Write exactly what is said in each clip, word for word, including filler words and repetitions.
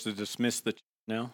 To dismiss the now.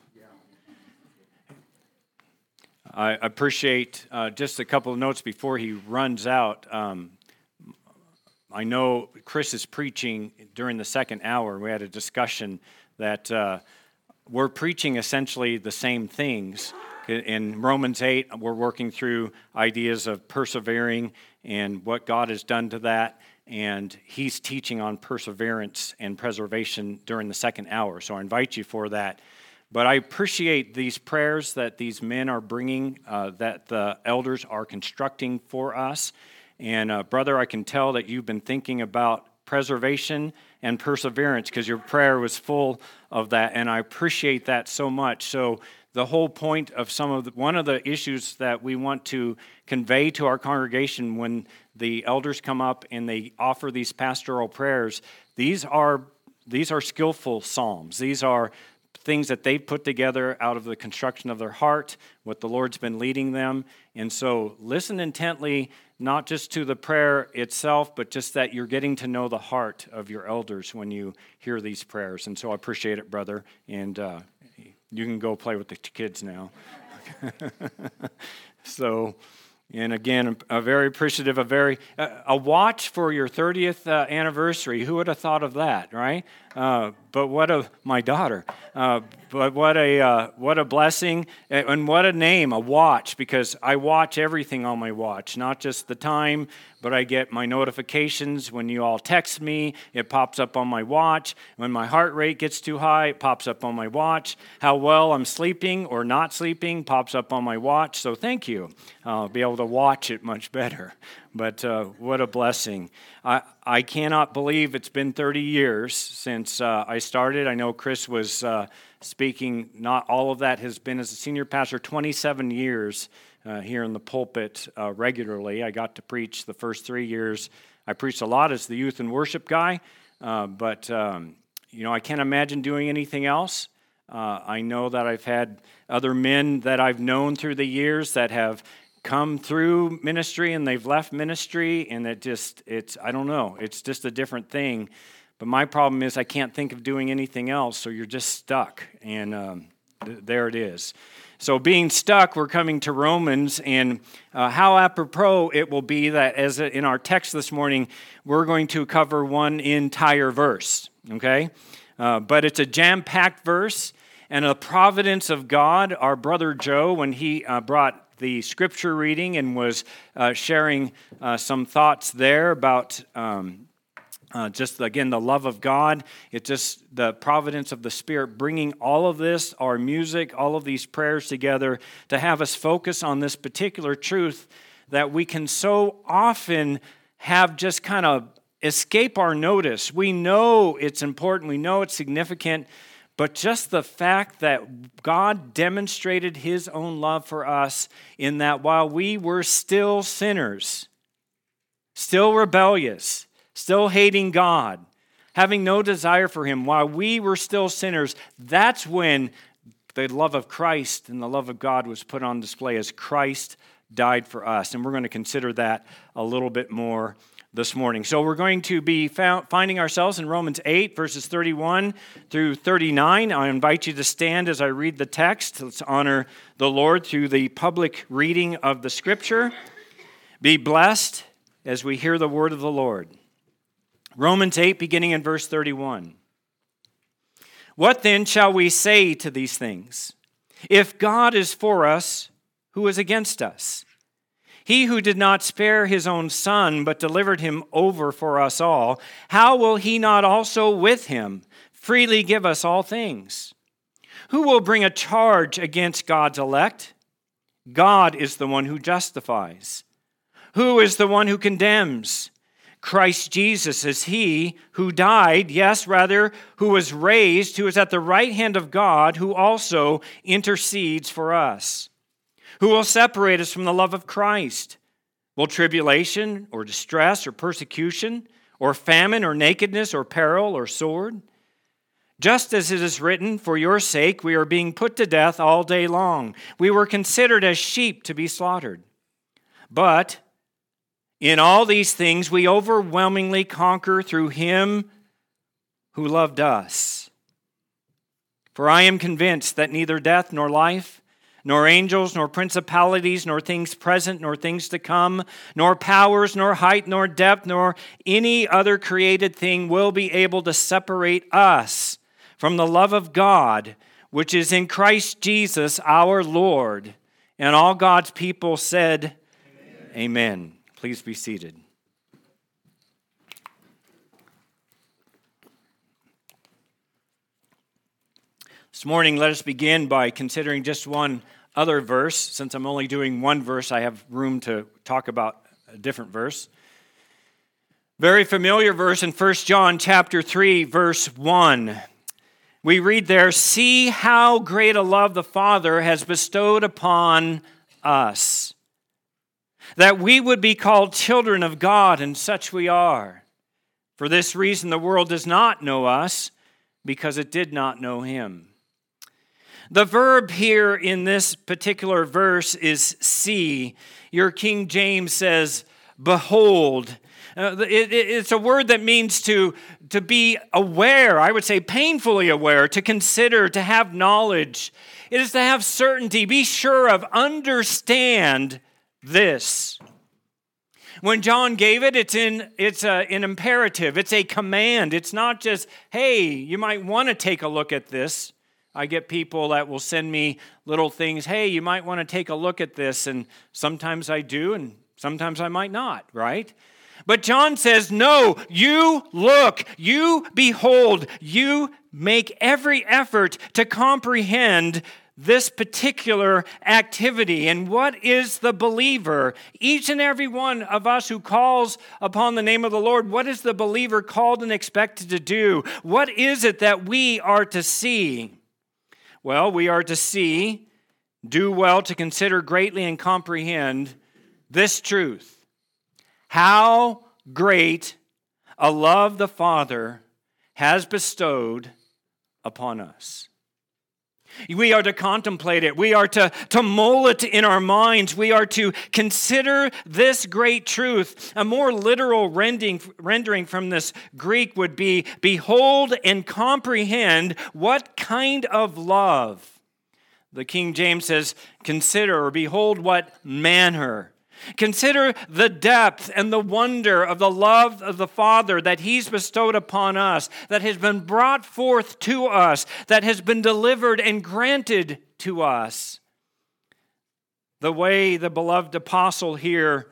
I appreciate uh, just a couple of notes before he runs out. Um, I know Chris is preaching during the second hour. We had a discussion that uh, we're preaching essentially the same things. In Romans eight, we're working through ideas of persevering and what God has done to that. And he's teaching on perseverance and preservation during the second hour. So I invite you for that. But I appreciate these prayers that these men are bringing, uh, that the elders are constructing for us. And uh, brother, I can tell that you've been thinking about preservation and perseverance because your prayer was full of that. And I appreciate that so much. So the whole point of some of the, one of the issues that we want to convey to our congregation when the elders come up and they offer these pastoral prayers, these are these are skillful psalms. These are things that they put together out of the construction of their heart, what the Lord's been leading them. And so listen intently, not just to the prayer itself, but just that you're getting to know the heart of your elders when you hear these prayers. And so I appreciate it, brother. And uh, you can go play with the kids now. So, and again, a very appreciative, a very, uh, a watch for your thirtieth uh, anniversary. Who would have thought of that, right? Uh, but what a, my daughter, uh, but what a, uh, what a blessing, and what a name, a watch, because I watch everything on my watch, not just the time, but I get my notifications when you all text me, it pops up on my watch. When my heart rate gets too high, it pops up on my watch. How well I'm sleeping or not sleeping pops up on my watch, so thank you. I'll be able to watch it much better. But uh, what a blessing. I, I cannot believe it's been thirty years since uh, I started. I know Chris was uh, speaking. Not all of that has been as a senior pastor, twenty-seven years uh, here in the pulpit uh, regularly. I got to preach the first three years. I preached a lot as the youth and worship guy, uh, but um, you know, I can't imagine doing anything else. Uh, I know that I've had other men that I've known through the years that have come through ministry and they've left ministry, and it just, it's, I don't know, it's just a different thing. But my problem is I can't think of doing anything else, so you're just stuck, and um, th- there it is. So being stuck, we're coming to Romans, and uh, how apropos it will be that as in our text this morning, we're going to cover one entire verse, okay? Uh, but it's a jam-packed verse, and a providence of God. Our brother Joe, when he uh, brought the scripture reading and was uh, sharing uh, some thoughts there about um, uh, just, again, the love of God. It's just the providence of the Spirit bringing all of this, our music, all of these prayers together to have us focus on this particular truth that we can so often have just kind of escape our notice. We know it's important. We know it's significant. But just the fact that God demonstrated his own love for us in that while we were still sinners, still rebellious, still hating God, having no desire for him, while we were still sinners, that's when the love of Christ and the love of God was put on display as Christ died for us. And we're going to consider that a little bit more this morning. So we're going to be found, finding ourselves in Romans eight, verses thirty-one through thirty-nine. I invite you to stand as I read the text. Let's honor the Lord through the public reading of the Scripture. Be blessed as we hear the word of the Lord. Romans eight, beginning in verse thirty-one. What then shall we say to these things? If God is for us, who is against us? He who did not spare his own son, but delivered him over for us all, how will he not also with him freely give us all things? Who will bring a charge against God's elect? God is the one who justifies. Who is the one who condemns? Christ Jesus is he who died, yes, rather, who was raised, who is at the right hand of God, who also intercedes for us. Who will separate us from the love of Christ? Will tribulation or distress or persecution or famine or nakedness or peril or sword? Just as it is written, for your sake we are being put to death all day long. We were considered as sheep to be slaughtered. But in all these things we overwhelmingly conquer through him who loved us. For I am convinced that neither death nor life, nor angels, nor principalities, nor things present, nor things to come, nor powers, nor height, nor depth, nor any other created thing will be able to separate us from the love of God, which is in Christ Jesus our Lord. And all God's people said, Amen. Amen. Please be seated. This morning, let us begin by considering just one other verse. Since I'm only doing one verse, I have room to talk about a different verse. Very familiar verse in First John chapter three, verse one. We read there, "See how great a love the Father has bestowed upon us, that we would be called children of God, and such we are. For this reason the world does not know us, because it did not know him." The verb here in this particular verse is see. Your King James says, behold. Uh, it, it, it's a word that means to, to be aware, I would say painfully aware, to consider, to have knowledge. It is to have certainty, be sure of, understand this. When John gave it, it's in it's a, an imperative, it's a command. It's not just, hey, you might want to take a look at this. I get people that will send me little things, hey, you might want to take a look at this, and sometimes I do, and sometimes I might not, right? But John says, no, you look, you behold, you make every effort to comprehend this particular activity. And what is the believer? Each and every one of us who calls upon the name of the Lord, what is the believer called and expected to do? What is it that we are to see? Well, we are to see, do well to consider greatly and comprehend this truth. How great a love the Father has bestowed upon us. We are to contemplate it. We are to, to mull it in our minds. We are to consider this great truth. A more literal rendering, rendering from this Greek would be, behold and comprehend what kind of love. The King James says, consider or behold what manner. Consider the depth and the wonder of the love of the Father that He's bestowed upon us, that has been brought forth to us, that has been delivered and granted to us. The way the beloved apostle here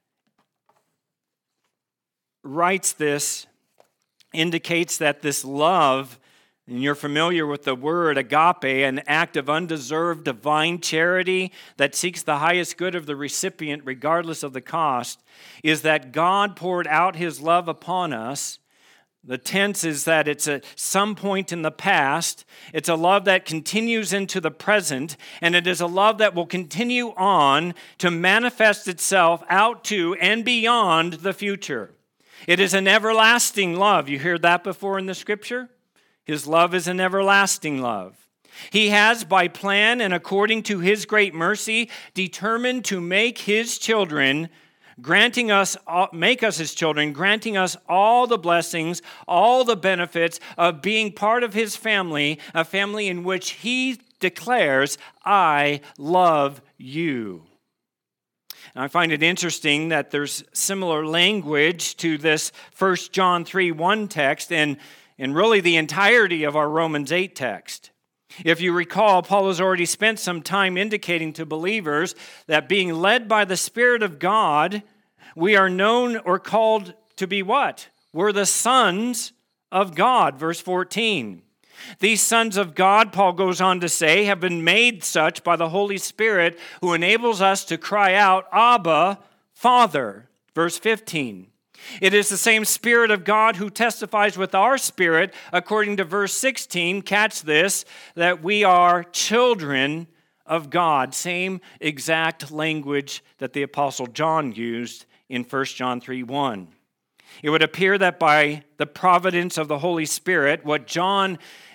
writes this indicates that this love, and you're familiar with the word agape, an act of undeserved divine charity that seeks the highest good of the recipient regardless of the cost, is that God poured out His love upon us. The tense is that it's at some point in the past. It's a love that continues into the present, and it is a love that will continue on to manifest itself out to and beyond the future. It is an everlasting love. You heard that before in the Scripture? His love is an everlasting love. He has, by plan and according to His great mercy, determined to make His children, granting us, make us His children, granting us all the blessings, all the benefits of being part of His family, a family in which He declares, I love you. And I find it interesting that there's similar language to this First John three one text and and really the entirety of our Romans eight text. If you recall, Paul has already spent some time indicating to believers that being led by the Spirit of God, we are known or called to be what? We're the sons of God, verse fourteen. These sons of God, Paul goes on to say, have been made such by the Holy Spirit who enables us to cry out, Abba, Father, verse fifteen. It is the same Spirit of God who testifies with our spirit, according to verse sixteen, catch this, that we are children of God. Same exact language that the Apostle John used in First John three one. It would appear that by the providence of the Holy Spirit, what John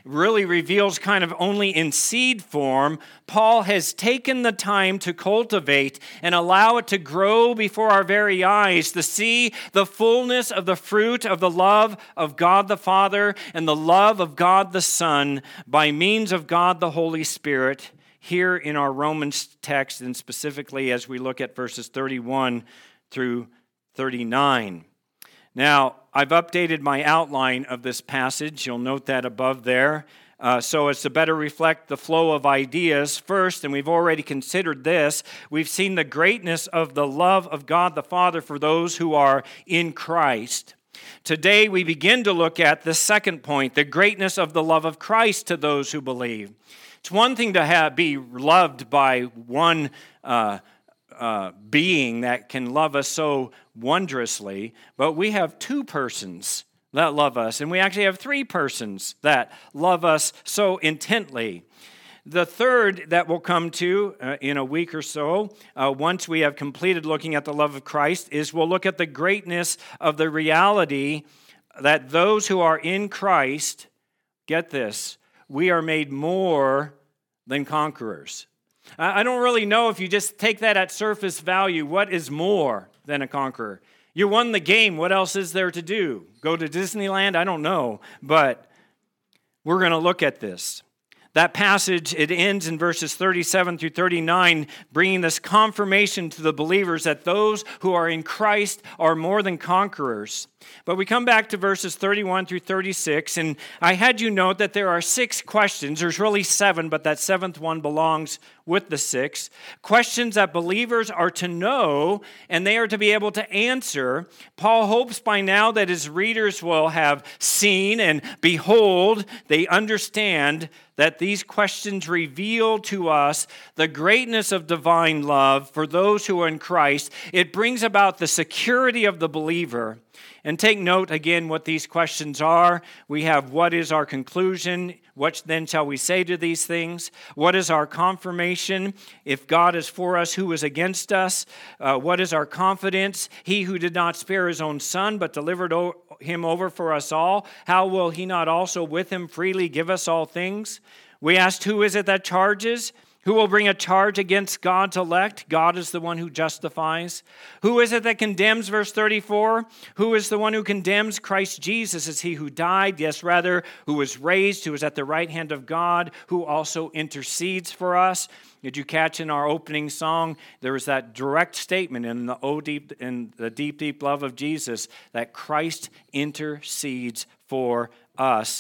really reveals kind of only in seed form, Paul has taken the time to cultivate and allow it to grow before our very eyes, to see the fullness of the fruit of the love of God the Father and the love of God the Son by means of God the Holy Spirit here in our Romans text, and specifically as we look at verses thirty-one through thirty-nine. Now, I've updated my outline of this passage. You'll note that above there. Uh, so as to better reflect the flow of ideas, first, and we've already considered this, we've seen the greatness of the love of God the Father for those who are in Christ. Today, we begin to look at the second point, the greatness of the love of Christ to those who believe. It's one thing to have, be loved by one uh Uh, being that can love us so wondrously, but we have two persons that love us, and we actually have three persons that love us so intently. The third that we'll come to uh, in a week or so, uh, once we have completed looking at the love of Christ, is we'll look at the greatness of the reality that those who are in Christ, get this, we are made more than conquerors. I don't really know if you just take that at surface value, what is more than a conqueror? You won the game. What else is there to do? Go to Disneyland? I don't know. But we're going to look at this. That passage, it ends in verses thirty-seven through thirty-nine, bringing this confirmation to the believers that those who are in Christ are more than conquerors. But we come back to verses thirty-one through thirty-six, and I had you note that there are six questions. There's really seven, but that seventh one belongs with the six. Questions that believers are to know, and they are to be able to answer. Paul hopes by now that his readers will have seen and behold, they understand that these questions reveal to us the greatness of divine love for those who are in Christ. It brings about the security of the believer. And take note again what these questions are. We have, what is our conclusion? What then shall we say to these things? What is our confirmation? If God is for us, who is against us? Uh, what is our confidence? He who did not spare his own son, but delivered o- him over for us all, how will he not also with him freely give us all things? We asked, who is it that charges? Who will bring a charge against God's elect? God is the one who justifies. Who is it that condemns? Verse thirty-four. Who is the one who condemns? Christ Jesus is he who died, yes, rather, who was raised, who is at the right hand of God, who also intercedes for us. Did you catch in our opening song? There was that direct statement in the oh deep, in the deep, deep love of Jesus that Christ intercedes for us.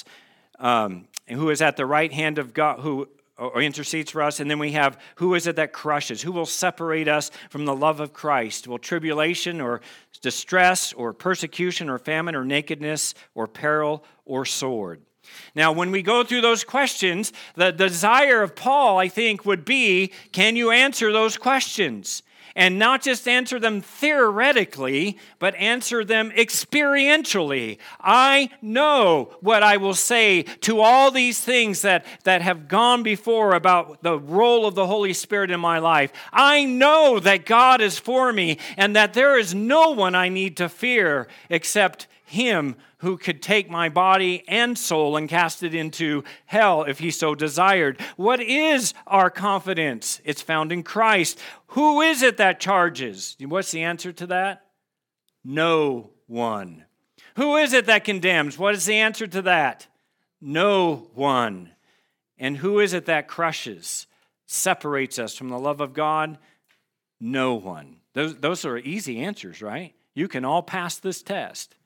Um, and who is at the right hand of God, who or intercedes for us. And then we have, who is it that crushes? Who will separate us from the love of Christ? Will tribulation or distress or persecution or famine or nakedness or peril or sword? Now, when we go through those questions, the desire of Paul, I think, would be, can you answer those questions? And not just answer them theoretically, but answer them experientially. I know what I will say to all these things that, that have gone before about the role of the Holy Spirit in my life. I know that God is for me and that there is no one I need to fear except Him who could take my body and soul and cast it into hell if he so desired. What is our confidence? It's found in Christ. Who is it that charges? What's the answer to that? No one. Who is it that condemns? What is the answer to that? No one. And who is it that crushes, separates us from the love of God? No one. Those, those are easy answers, right? You can all pass this test.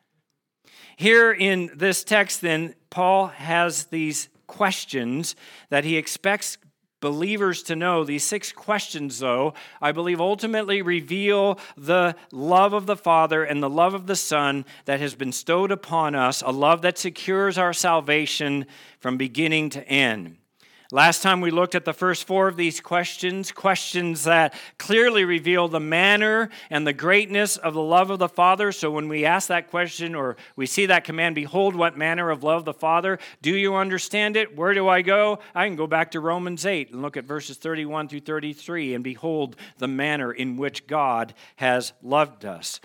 Here in this text, then, Paul has these questions that he expects believers to know. These six questions, though, I believe ultimately reveal the love of the Father and the love of the Son that has been bestowed upon us, a love that secures our salvation from beginning to end. Last time we looked at the first four of these questions, questions that clearly reveal the manner and the greatness of the love of the Father. So when we ask that question or we see that command, behold what manner of love the Father, do you understand it? Where do I go? I can go back to Romans eight and look at verses thirty-one through thirty-three and behold the manner in which God has loved us.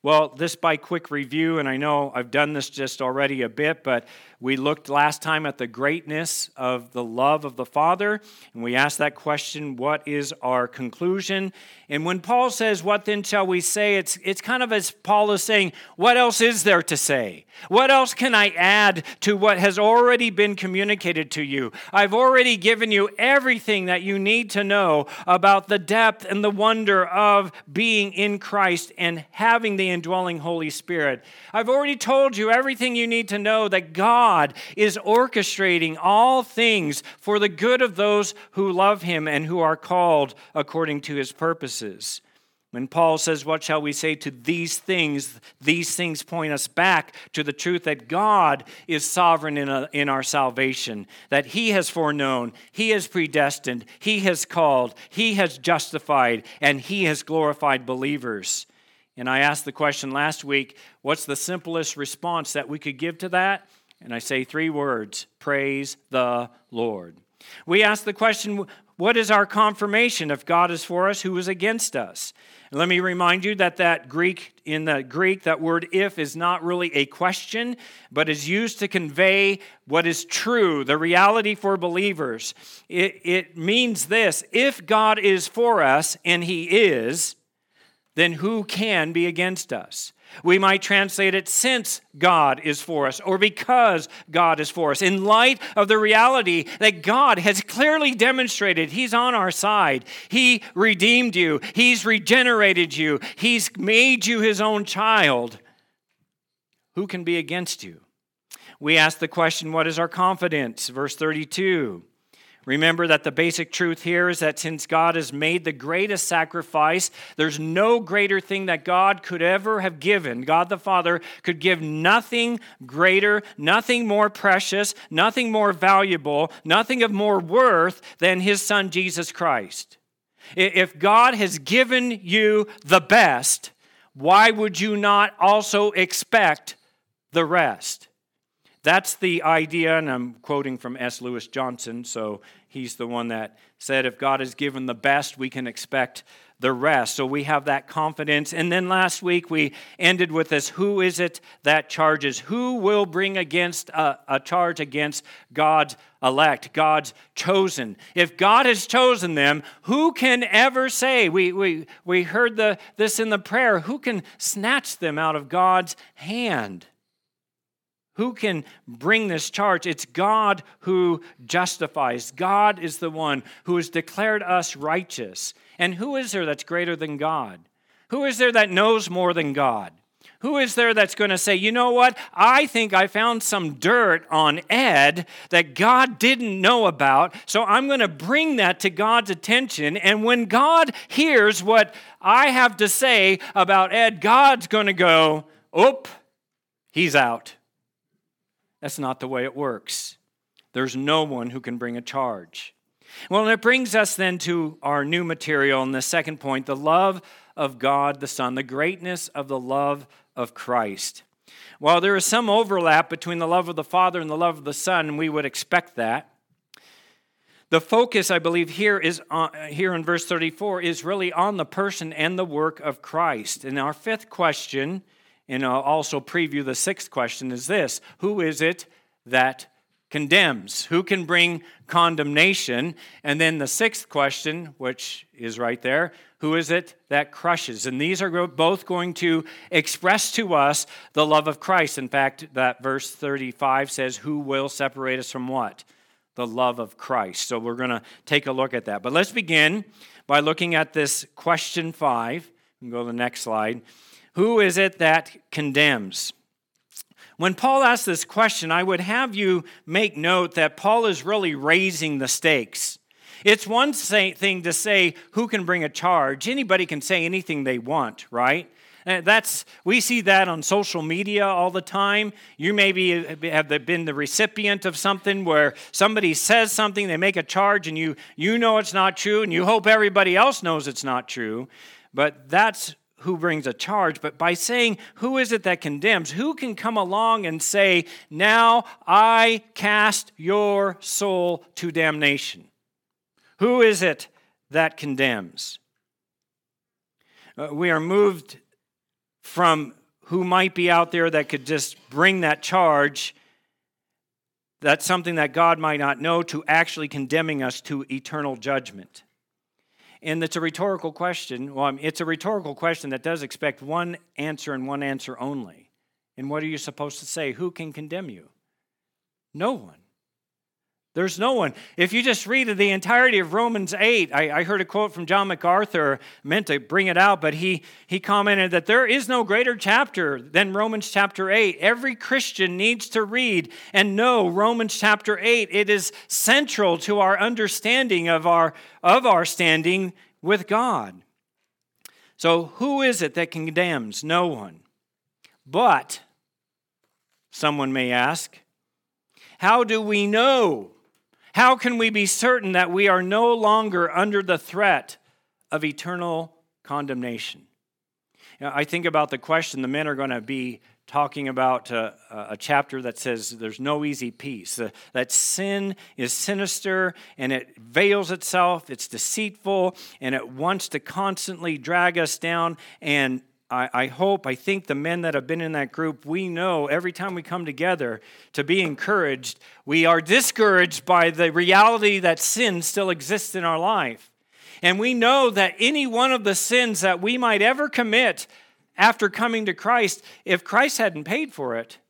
Well, this by quick review, and I know I've done this just already a bit, but we looked last time at the greatness of the love of the Father, and we asked that question, what is our conclusion? And when Paul says, what then shall we say? It's, it's kind of as Paul is saying, what else is there to say? What else can I add to what has already been communicated to you? I've already given you everything that you need to know about the depth and the wonder of being in Christ and having the indwelling Holy Spirit. I've already told you everything you need to know that God is orchestrating all things for the good of those who love Him and who are called according to His purposes. When Paul says, what shall we say to these things? These things point us back to the truth that God is sovereign in, a, in our salvation, that He has foreknown, He has predestined, He has called, He has justified, and He has glorified believers. And I asked the question last week, what's the simplest response that we could give to that? And I say three words, praise the Lord. We asked the question, what is our confirmation if God is for us, who is against us? And let me remind you that that Greek, in the Greek, that word if is not really a question, but is used to convey what is true, the reality for believers. It, it means this, if God is for us, and He is, then who can be against us? We might translate it, since God is for us, or because God is for us, in light of the reality that God has clearly demonstrated He's on our side. He redeemed you. He's regenerated you. He's made you His own child. Who can be against you? We ask the question, what is our confidence? Verse thirty-two. Remember that the basic truth here is that since God has made the greatest sacrifice, there's no greater thing that God could ever have given. God the Father could give nothing greater, nothing more precious, nothing more valuable, nothing of more worth than His Son, Jesus Christ. If God has given you the best, why would you not also expect the rest? That's the idea, and I'm quoting from S. Lewis Johnson, so he's the one that said, if God has given the best, we can expect the rest. So we have that confidence. And then last week we ended with this, who is it that charges? Who will bring against a, a charge against God's elect, God's chosen? If God has chosen them, who can ever say, we we we heard the this in the prayer, who can snatch them out of God's hand? Who can bring this charge? It's God who justifies. God is the one who has declared us righteous. And who is there that's greater than God? Who is there that knows more than God? Who is there that's going to say, you know what? I think I found some dirt on Ed that God didn't know about, so I'm going to bring that to God's attention. And when God hears what I have to say about Ed, God's going to go, oop, he's out. That's not the way it works. There's no one who can bring a charge. Well, and it brings us then to our new material in the second point, the love of God the Son, the greatness of the love of Christ. While there is some overlap between the love of the Father and the love of the Son, and we would expect that, the focus, I believe, here is on, here in verse thirty-four is really on the person and the work of Christ. And our fifth question, and I'll also preview the sixth question, is this: who is it that condemns? Who can bring condemnation? And then the sixth question, which is right there, who is it that crushes? And these are both going to express to us the love of Christ. In fact, that verse thirty-five says, who will separate us from what? The love of Christ. So we're going to take a look at that. But let's begin by looking at this question five. We can go to the next slide. Who is it that condemns? When Paul asks this question, I would have you make note that Paul is really raising the stakes. It's one thing to say, who can bring a charge? Anybody can say anything they want, right? That's we see that on social media all the time. You maybe have been the recipient of something where somebody says something, they make a charge, and you you know it's not true, and you hope everybody else knows it's not true. But that's who brings a charge. But by saying, who is it that condemns? Who can come along and say, now I cast your soul to damnation? Who is it that condemns? Uh, we are moved from who might be out there that could just bring that charge, that's something that God might not know, to actually condemning us to eternal judgment. And it's a rhetorical question. Well, I mean, it's a rhetorical question that does expect one answer and one answer only. And what are you supposed to say? Who can condemn you? No one. There's no one. If you just read the entirety of Romans eight, I, I heard a quote from John MacArthur, meant to bring it out, but he, he commented that there is no greater chapter than Romans chapter eight. Every Christian needs to read and know Romans chapter eight. It is central to our understanding of our, of our standing with God. So who is it that condemns? No one. But, someone may ask, how do we know? How can we be certain that we are no longer under the threat of eternal condemnation? You know, I think about the question, the men are going to be talking about uh, a chapter that says there's no easy peace, uh, that sin is sinister and it veils itself, it's deceitful, and it wants to constantly drag us down. And I, I hope, I think the men that have been in that group, we know every time we come together to be encouraged, we are discouraged by the reality that sin still exists in our life. And we know that any one of the sins that we might ever commit after coming to Christ, if Christ hadn't paid for it,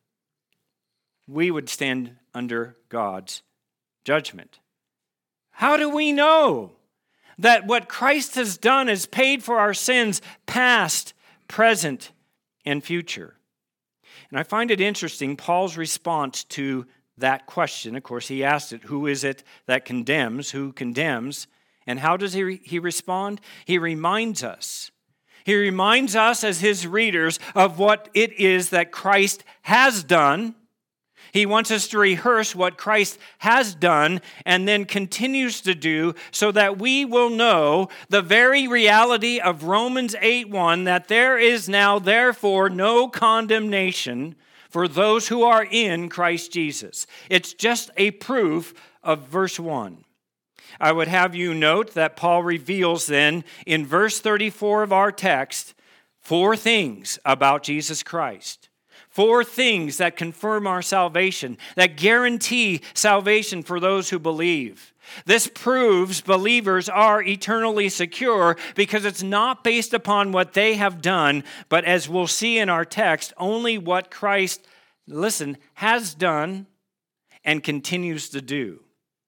we would stand under God's judgment. How do we know that what Christ has done is paid for our sins, past, present, and future? And I find it interesting, Paul's response to that question. Of course, he asked it, who is it that condemns? Who condemns? And how does he, re- he respond? He reminds us. He reminds us as his readers of what it is that Christ has done. He wants us to rehearse what Christ has done and then continues to do so that we will know the very reality of Romans eight one, that there is now therefore no condemnation for those who are in Christ Jesus. It's just a proof of verse one. I would have you note that Paul reveals then in verse thirty-four of our text four things about Jesus Christ. Four things that confirm our salvation, that guarantee salvation for those who believe. This proves believers are eternally secure because it's not based upon what they have done, but as we'll see in our text, only what Christ, listen, has done and continues to do.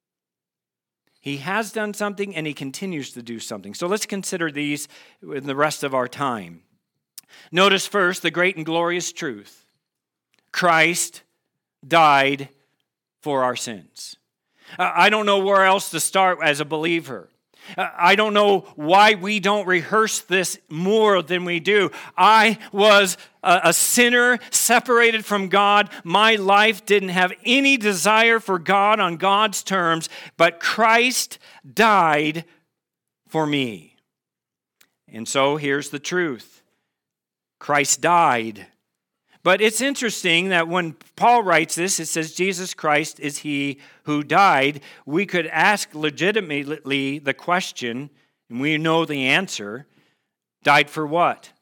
He has done something and he continues to do something. So let's consider these in the rest of our time. Notice first the great and glorious truth. Christ died for our sins. I don't know where else to start as a believer. I don't know why we don't rehearse this more than we do. I was a sinner separated from God. My life didn't have any desire for God on God's terms, but Christ died for me. And so here's the truth. Christ died. But it's interesting that when Paul writes this, it says Jesus Christ is he who died. We could ask legitimately the question, and we know the answer, died for what?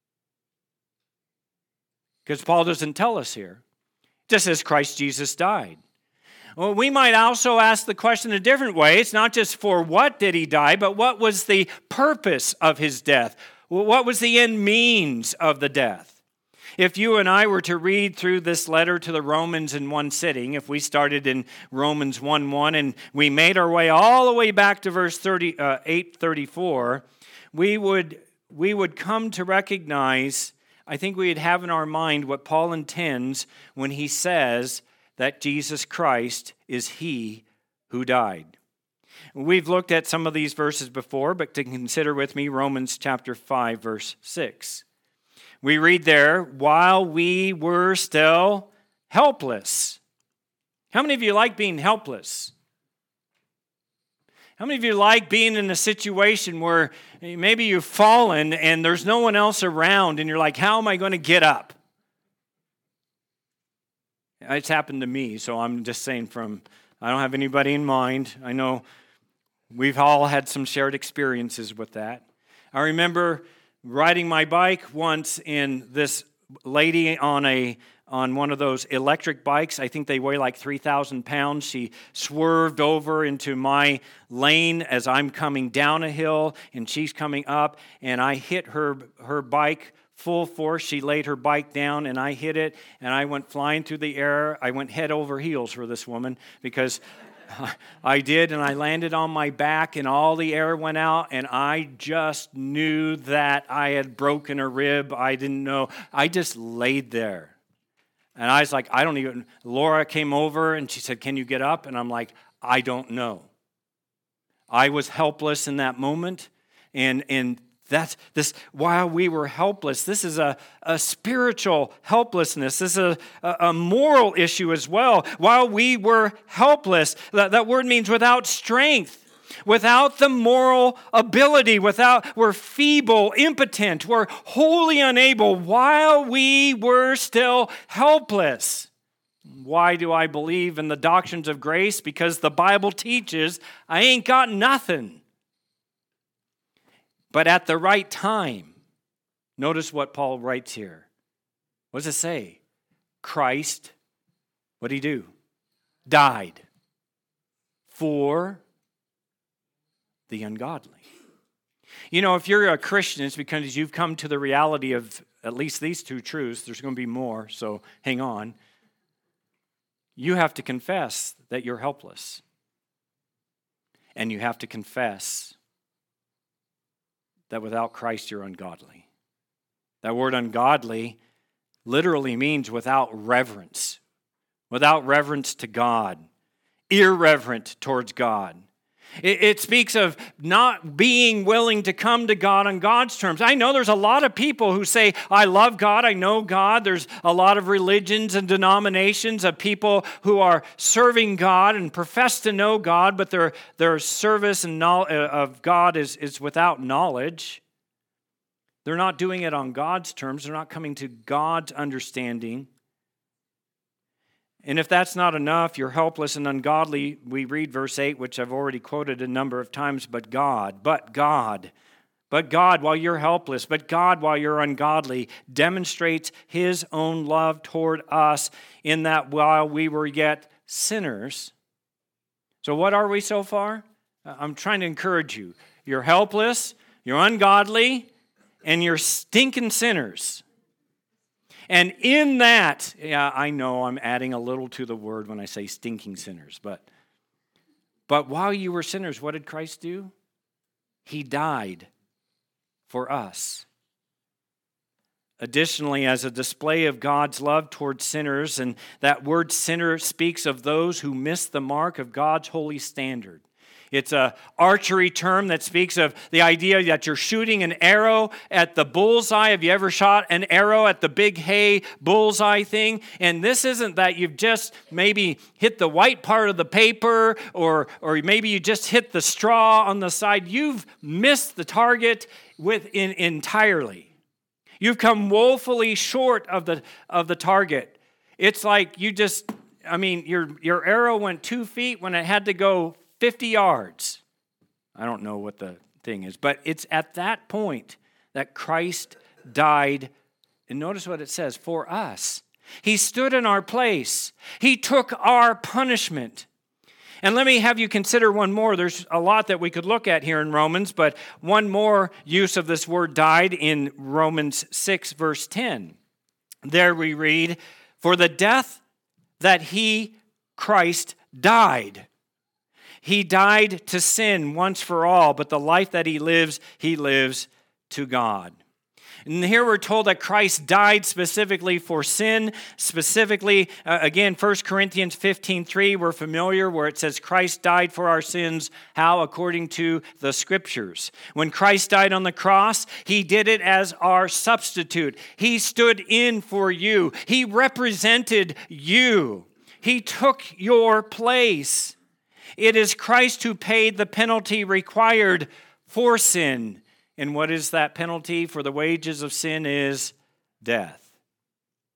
Because Paul doesn't tell us here. It just says Christ Jesus died. Well, we might also ask the question a different way. It's not just for what did he die, but what was the purpose of his death? What was the end means of the death? If you and I were to read through this letter to the Romans in one sitting, if we started in Romans one one and we made our way all the way back to verse thirty, uh, eight thirty-four, we would, we would come to recognize, I think we'd have in our mind what Paul intends when he says that Jesus Christ is he who died. We've looked at some of these verses before, but to consider with me Romans chapter five, verse six. We read there, while we were still helpless. How many of you like being helpless? How many of you like being in a situation where maybe you've fallen and there's no one else around and you're like, how am I going to get up? It's happened to me, so I'm just saying from, I don't have anybody in mind. I know we've all had some shared experiences with that. I remember riding my bike once, and this lady on a on one of those electric bikes, I think they weigh like three thousand pounds. She swerved over into my lane as I'm coming down a hill, and she's coming up, and I hit her her bike full force. She laid her bike down, and I hit it, and I went flying through the air. I went head over heels for this woman because I did, and I landed on my back, and all the air went out, and I just knew that I had broken a rib. I didn't know. I just laid there. And I was like, I don't even, Laura came over and she said, can you get up? And I'm like, I don't know. I was helpless in that moment. And and that's this, while we were helpless, this is a, a spiritual helplessness. This is a, a moral issue as well. While we were helpless, that, that word means without strength. Without the moral ability, without, we're feeble, impotent, we're wholly unable while we were still helpless. Why do I believe in the doctrines of grace? Because the Bible teaches I ain't got nothing. But at the right time, notice what Paul writes here. What does it say? Christ, what did he do? Died for the ungodly. You know, if you're a Christian, it's because you've come to the reality of at least these two truths. There's going to be more, so hang on. You have to confess that you're helpless. And you have to confess that without Christ you're ungodly. That word ungodly literally means without reverence. Without reverence to God. Irreverent towards God. It, it speaks of not being willing to come to God on God's terms. I know there's a lot of people who say, I love God, I know God. There's a lot of religions and denominations of people who are serving God and profess to know God, but their, their service and knowledge of God is, is without knowledge. They're not doing it on God's terms. They're not coming to God's understanding. And if that's not enough, you're helpless and ungodly. We read verse eight, which I've already quoted a number of times, but God, but God, but God while you're helpless, but God while you're ungodly, demonstrates his own love toward us in that while we were yet sinners. So what are we so far? I'm trying to encourage you. You're helpless, you're ungodly, and you're stinking sinners. And in that, yeah, I know I'm adding a little to the word when I say stinking sinners, but, but while you were sinners, what did Christ do? He died for us. Additionally, as a display of God's love towards sinners, and that word sinner speaks of those who miss the mark of God's holy standard. It's an archery term that speaks of the idea that you're shooting an arrow at the bullseye. Have you ever shot an arrow at the big hay bullseye thing? And this isn't that you've just maybe hit the white part of the paper or, or maybe you just hit the straw on the side. You've missed the target with in, entirely. You've come woefully short of the, of the target. It's like you just, I mean, your, your arrow went two feet when it had to go fifty yards. I don't know what the thing is, but it's at that point that Christ died. And notice what it says, for us. He stood in our place. He took our punishment. And let me have you consider one more. There's a lot that we could look at here in Romans, but one more use of this word died in Romans six, verse ten. There we read, for the death that he, Christ, died. He died to sin once for all, but the life that he lives, he lives to God. And here we're told that Christ died specifically for sin. Specifically, uh, again, First Corinthians fifteen three, we're familiar where it says Christ died for our sins. How? According to the Scriptures. When Christ died on the cross, he did it as our substitute. He stood in for you. He represented you. He took your place. It is Christ who paid the penalty required for sin. And what is that penalty? For the wages of sin is death.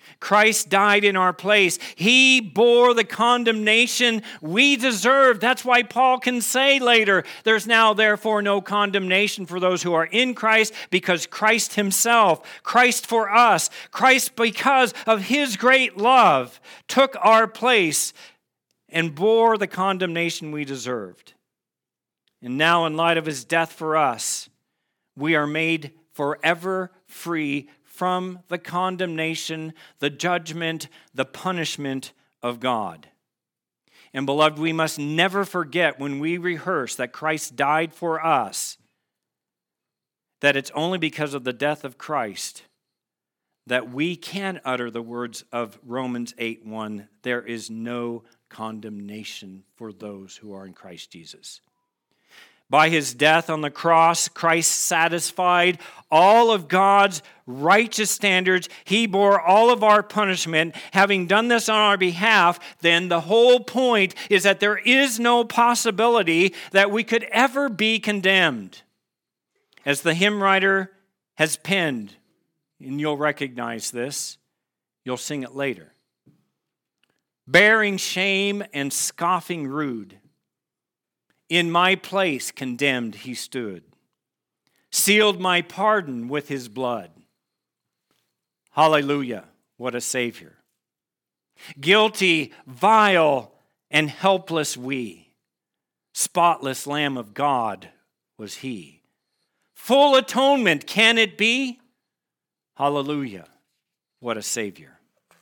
Christ died in our place. He bore the condemnation we deserve. That's why Paul can say later, there's now therefore no condemnation for those who are in Christ, because Christ himself, Christ for us, Christ because of his great love, took our place and bore the condemnation we deserved. And now, in light of his death for us, we are made forever free from the condemnation, the judgment, the punishment of God. And beloved, we must never forget when we rehearse that Christ died for us, that it's only because of the death of Christ that we can utter the words of Romans eight one, there is no condemnation for those who are in Christ Jesus. By his death on the cross, Christ satisfied all of God's righteous standards. He bore all of our punishment. Having done this on our behalf, then the whole point is that there is no possibility that we could ever be condemned. As the hymn writer has penned, and you'll recognize this, you'll sing it later. Bearing shame and scoffing rude, in my place condemned he stood, sealed my pardon with his blood. Hallelujah, what a Savior. Guilty, vile, and helpless we, spotless Lamb of God was he. Full atonement can it be? Hallelujah, what a Savior.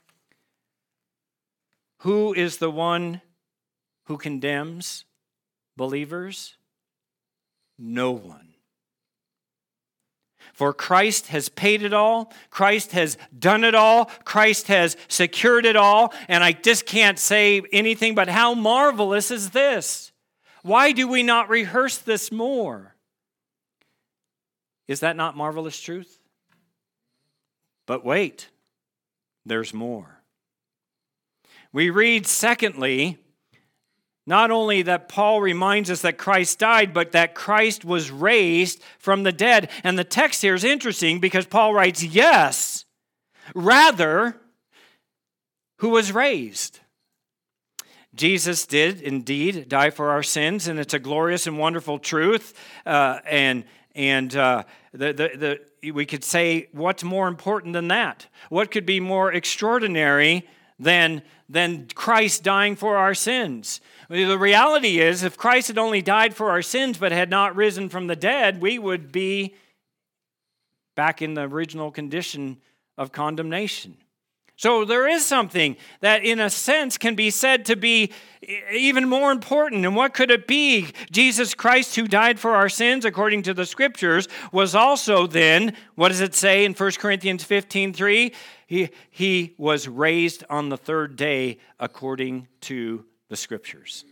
Who is the one who condemns believers? No one. For Christ has paid it all. Christ has done it all. Christ has secured it all. And I just can't say anything but how marvelous is this? Why do we not rehearse this more? Is that not marvelous truth? But wait, there's more. We read, secondly, not only that Paul reminds us that Christ died, but that Christ was raised from the dead. And the text here is interesting because Paul writes, yes, rather, who was raised. Jesus did indeed die for our sins, and it's a glorious and wonderful truth. Uh, and and uh, the, the, the, we could say, what's more important than that? What could be more extraordinary than, than Christ dying for our sins? The reality is, if Christ had only died for our sins but had not risen from the dead, we would be back in the original condition of condemnation. So there is something that in a sense can be said to be even more important. And what could it be? Jesus Christ, who died for our sins according to the Scriptures, was also then, what does it say in First Corinthians fifteen three? He, he was raised on the third day according to the Scriptures.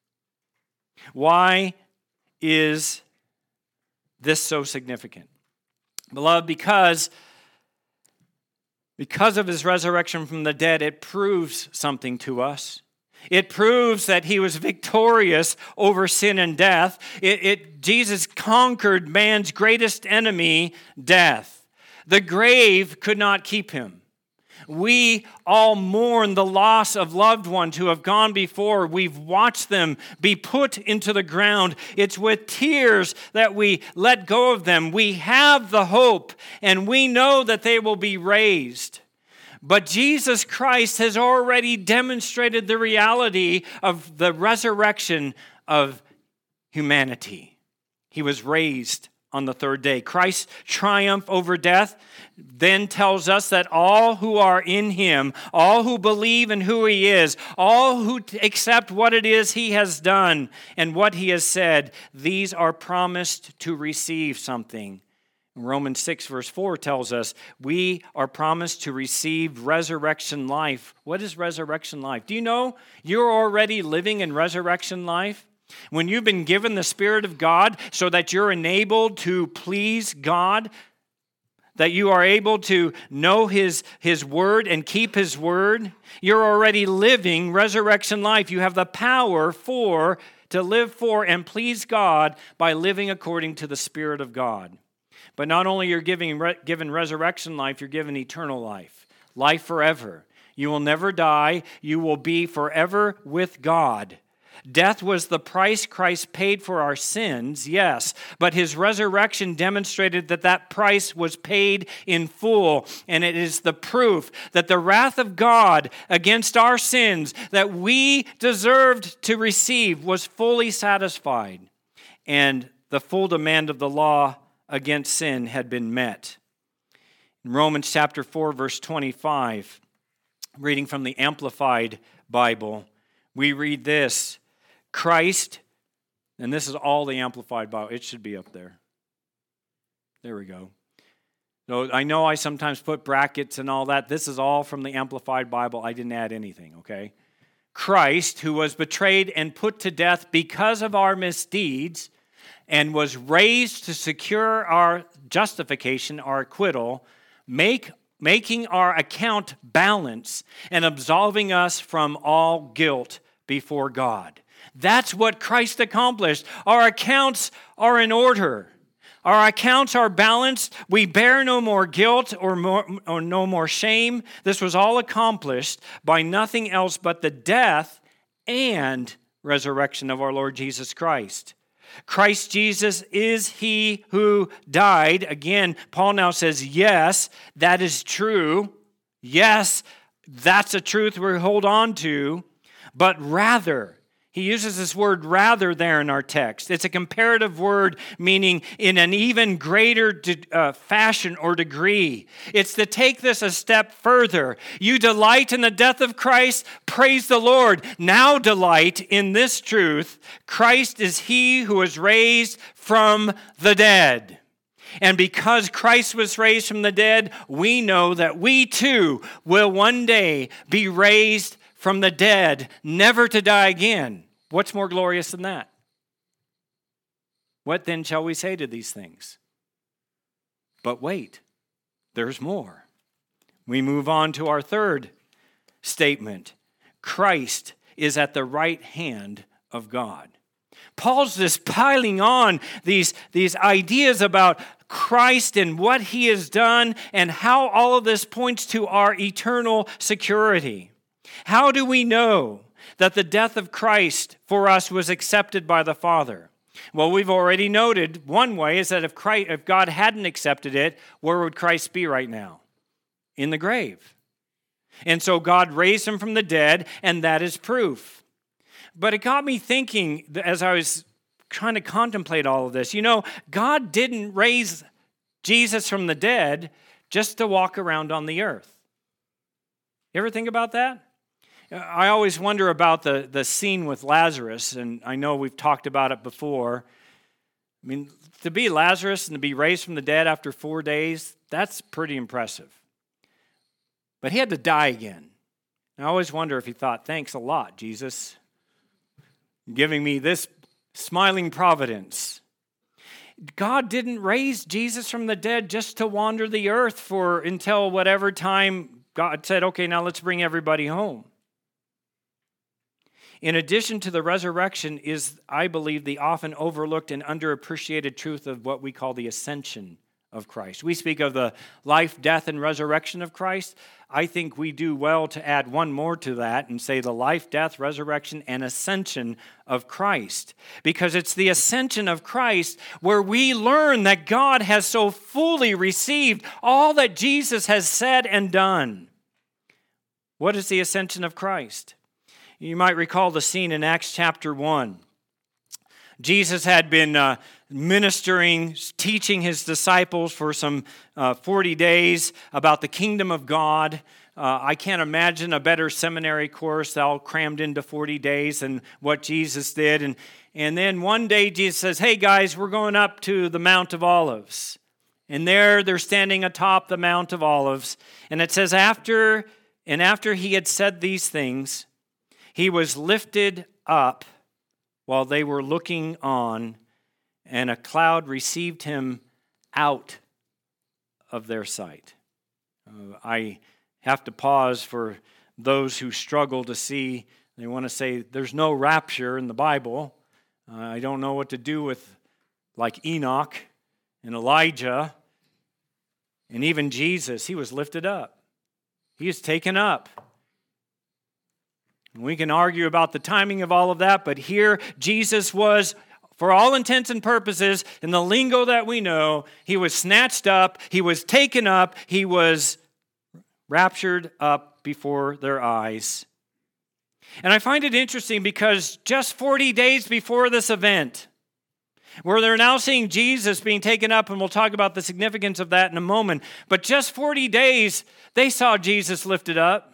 Why is this so significant? Beloved, because Because of his resurrection from the dead, it proves something to us. It proves that he was victorious over sin and death. It, it, Jesus conquered man's greatest enemy, death. The grave could not keep him. We all mourn the loss of loved ones who have gone before. We've watched them be put into the ground. It's with tears that we let go of them. We have the hope, and we know that they will be raised. But Jesus Christ has already demonstrated the reality of the resurrection of humanity. He was raised on the third day. Christ's triumph over death then tells us that all who are in him, all who believe in who he is, all who accept what it is he has done and what he has said, these are promised to receive something. Romans six verse four tells us we are promised to receive resurrection life. What is resurrection life? Do you know you're already living in resurrection life? When you've been given the Spirit of God so that you're enabled to please God, that you are able to know His, His Word and keep His Word, you're already living resurrection life. You have the power for, to live for and please God by living according to the Spirit of God. But not only you're giving, given resurrection life, you're given eternal life. life forever. You will never die. You will be forever with God. Death was the price Christ paid for our sins, yes, but his resurrection demonstrated that that price was paid in full, and it is the proof that the wrath of God against our sins that we deserved to receive was fully satisfied, and the full demand of the law against sin had been met. In Romans chapter four, verse twenty-five, reading from the Amplified Bible, we read this: Christ, and this is all the Amplified Bible. It should be up there. There we go. So I know I sometimes put brackets and all that. This is all from the Amplified Bible. I didn't add anything, okay? Christ, who was betrayed and put to death because of our misdeeds, and was raised to secure our justification, our acquittal, make making our account balance and absolving us from all guilt before God. That's what Christ accomplished. Our accounts are in order. Our accounts are balanced. We bear no more guilt or, more, or no more shame. This was all accomplished by nothing else but the death and resurrection of our Lord Jesus Christ. Christ Jesus is he who died. Again, Paul now says, yes, that is true. Yes, that's a truth we hold on to. But rather, he uses this word rather there in our text. It's a comparative word meaning in an even greater de- uh, fashion or degree. It's to take this a step further. You delight in the death of Christ? Praise the Lord. Now delight in this truth. Christ is he who was raised from the dead. And because Christ was raised from the dead, we know that we too will one day be raised from the dead, never to die again. What's more glorious than that? What then shall we say to these things? But wait, there's more. We move on to our third statement. Christ is at the right hand of God. Paul's just piling on these, these ideas about Christ and what he has done and how all of this points to our eternal security. How do we know that the death of Christ for us was accepted by the Father? Well, we've already noted one way is that if Christ, if God hadn't accepted it, where would Christ be right now? In the grave. And so God raised him from the dead, and that is proof. But it got me thinking as I was trying to contemplate all of this. You know, God didn't raise Jesus from the dead just to walk around on the earth. You ever think about that? I always wonder about the, the scene with Lazarus, and I know we've talked about it before. I mean, to be Lazarus and to be raised from the dead after four days, that's pretty impressive. But he had to die again. And I always wonder if he thought, thanks a lot, Jesus, giving me this smiling providence. God didn't raise Jesus from the dead just to wander the earth for until whatever time God said, okay, now let's bring everybody home. In addition to the resurrection is, I believe, the often overlooked and underappreciated truth of what we call the ascension of Christ. We speak of the life, death, and resurrection of Christ. I think we do well to add one more to that and say the life, death, resurrection, and ascension of Christ. Because it's the ascension of Christ where we learn that God has so fully received all that Jesus has said and done. What is the ascension of Christ? You might recall the scene in Acts chapter one. Jesus had been uh, ministering, teaching his disciples for some uh, forty days about the kingdom of God. Uh, I can't imagine a better seminary course all crammed into forty days than what Jesus did. And, and then one day Jesus says, hey guys, we're going up to the Mount of Olives. And there they're standing atop the Mount of Olives. And it says, after, and after he had said these things, he was lifted up while they were looking on, and a cloud received him out of their sight. Uh, I have to pause for those who struggle to see. They want to say there's no rapture in the Bible. Uh, I don't know what to do with like Enoch and Elijah and even Jesus. He was lifted up. He is taken up. We can argue about the timing of all of that, but here Jesus was, for all intents and purposes, in the lingo that we know, he was snatched up, he was taken up, he was raptured up before their eyes. And I find it interesting because just forty days before this event, where they're now seeing Jesus being taken up, and we'll talk about the significance of that in a moment, but just forty days, they saw Jesus lifted up.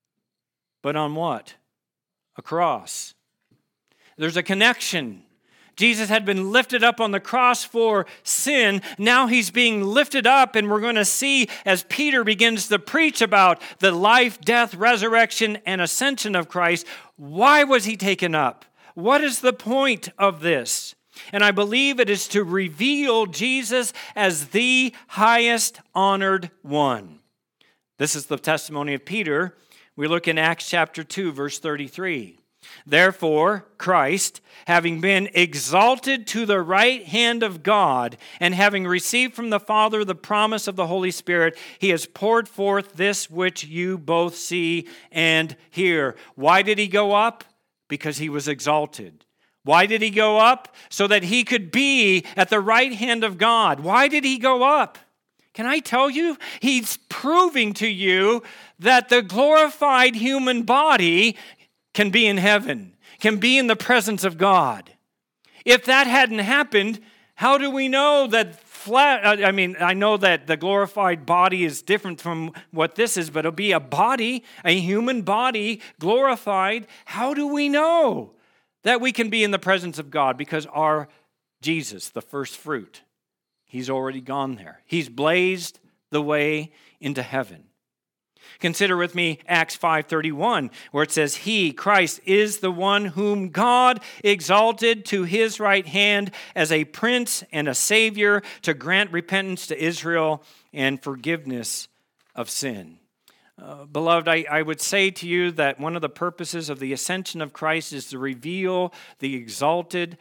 But on what? A cross. There's a connection. Jesus had been lifted up on the cross for sin. Now he's being lifted up, and we're going to see as Peter begins to preach about the life, death, resurrection, and ascension of Christ, why was he taken up? What is the point of this? And I believe it is to reveal Jesus as the highest honored one. This is the testimony of Peter. We look in Acts chapter two, verse thirty-three. Therefore, Christ, having been exalted to the right hand of God, and having received from the Father the promise of the Holy Spirit, he has poured forth this which you both see and hear. Why did he go up? Because he was exalted. Why did he go up? So that he could be at the right hand of God. Why did he go up? Can I tell you? He's proving to you that the glorified human body can be in heaven, can be in the presence of God. If that hadn't happened, how do we know that flesh, I mean, I know that the glorified body is different from what this is, but it'll be a body, a human body, glorified. How do we know that we can be in the presence of God? Because our Jesus, the first fruit, he's already gone there. He's blazed the way into heaven. Consider with me Acts five thirty-one, where it says, He, Christ, is the one whom God exalted to his right hand as a prince and a savior to grant repentance to Israel and forgiveness of sin. Uh, beloved, I, I would say to you that one of the purposes of the ascension of Christ is to reveal the exalted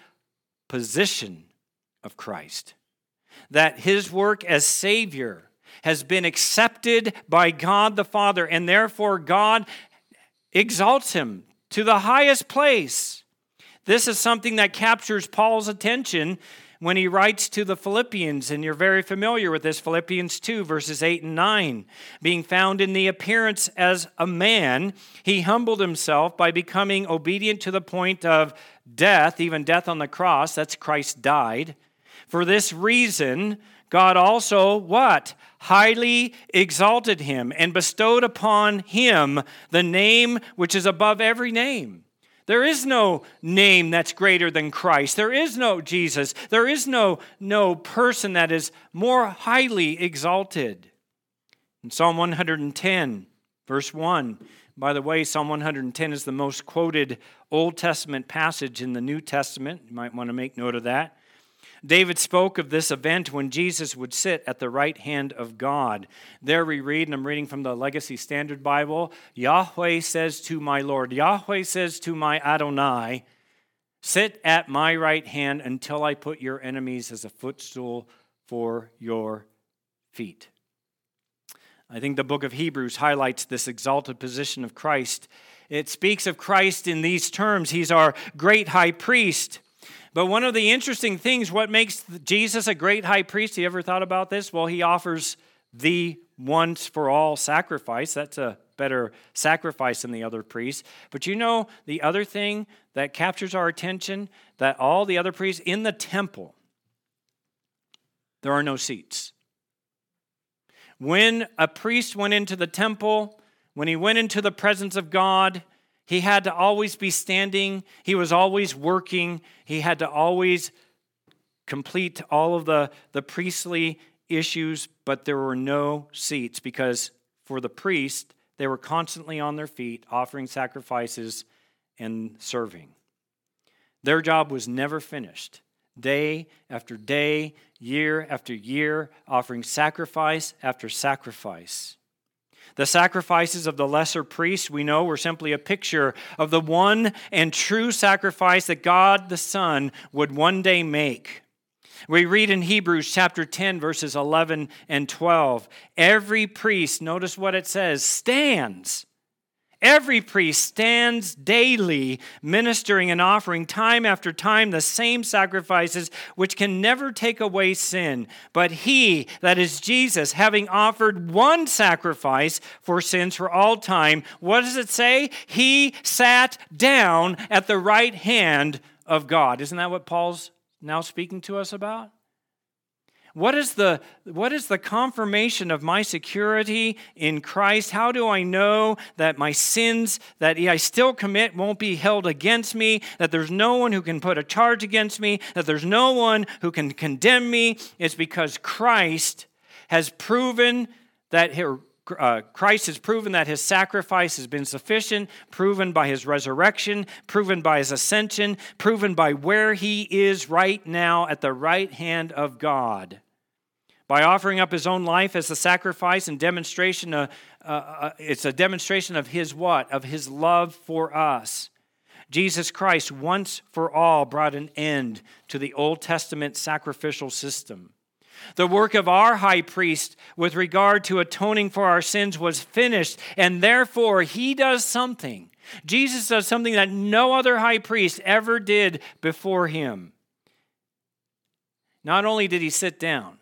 position of Christ. That his work as Savior has been accepted by God the Father, and therefore God exalts him to the highest place. This is something that captures Paul's attention when he writes to the Philippians, and you're very familiar with this, Philippians two, verses eight and nine. Being found in the appearance as a man, he humbled himself by becoming obedient to the point of death, even death on the cross. That's Christ died. For this reason, God also, what? Highly exalted him and bestowed upon him the name which is above every name. There is no name that's greater than Christ. There is no Jesus. There is no, no person that is more highly exalted. In Psalm one hundred ten, verse one, by the way, Psalm one hundred ten is the most quoted Old Testament passage in the New Testament. You might want to make note of that. David spoke of this event when Jesus would sit at the right hand of God. There we read, and I'm reading from the Legacy Standard Bible, Yahweh says to my Lord, Yahweh says to my Adonai, sit at my right hand until I put your enemies as a footstool for your feet. I think the book of Hebrews highlights this exalted position of Christ. It speaks of Christ in these terms. He's our great high priest. But one of the interesting things, what makes Jesus a great high priest, you ever thought about this? Well, he offers the once for all sacrifice. That's a better sacrifice than the other priests. But you know, the other thing that captures our attention, that all the other priests in the temple, there are no seats. When a priest went into the temple, when he went into the presence of God, he had to always be standing. He was always working. He had to always complete all of the, the priestly issues, but there were no seats because for the priest, they were constantly on their feet, offering sacrifices and serving. Their job was never finished. Day after day, year after year, offering sacrifice after sacrifice. The sacrifices of the lesser priests, we know, were simply a picture of the one and true sacrifice that God the Son would one day make. We read in Hebrews chapter ten, verses eleven and twelve, every priest, notice what it says, stands. Every priest stands daily ministering and offering time after time the same sacrifices which can never take away sin. But he, that is Jesus, having offered one sacrifice for sins for all time, what does it say? He sat down at the right hand of God. Isn't that what Paul's now speaking to us about? What is the, what is the confirmation of my security in Christ? How do I know that my sins that I still commit won't be held against me, that there's no one who can put a charge against me, that there's no one who can condemn me? It's because Christ has proven that he, uh, Christ has proven that his sacrifice has been sufficient, proven by his resurrection, proven by his ascension, proven by where he is right now at the right hand of God. By offering up his own life as a sacrifice and demonstration, uh, uh, it's a demonstration of his what? Of his love for us. Jesus Christ once for all brought an end to the Old Testament sacrificial system. The work of our high priest with regard to atoning for our sins was finished, and therefore he does something. Jesus does something that no other high priest ever did before him. Not only did he sit down,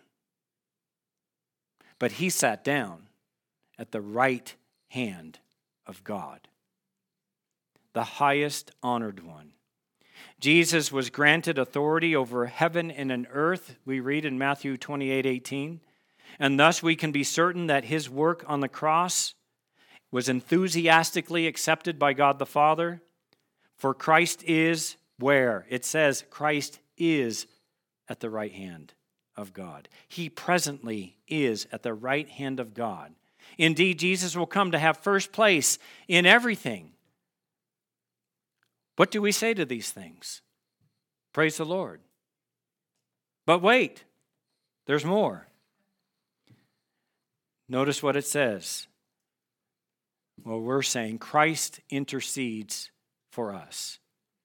but he sat down at the right hand of God, the highest honored one. Jesus was granted authority over heaven and an earth, we read in Matthew twenty-eight eighteen. And thus we can be certain that his work on the cross was enthusiastically accepted by God the Father. For Christ is where? It says Christ is at the right hand of God. He presently is at the right hand of God. Indeed, Jesus will come to have first place in everything. What do we say to these things? Praise the Lord. But wait, there's more. Notice what it says. Well, we're saying Christ intercedes for us.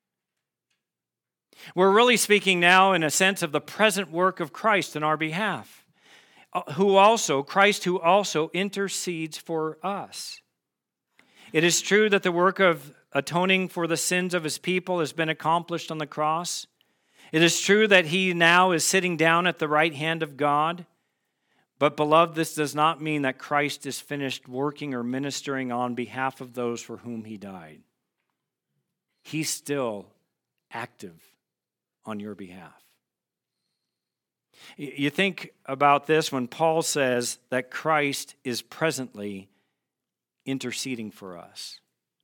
We're really speaking now in a sense of the present work of Christ in our behalf, who also, Christ who also intercedes for us. It is true that the work of atoning for the sins of his people has been accomplished on the cross. It is true that he now is sitting down at the right hand of God. But beloved, this does not mean that Christ is finished working or ministering on behalf of those for whom he died. He's still active on your behalf. You think about this when Paul says that Christ is presently interceding for us.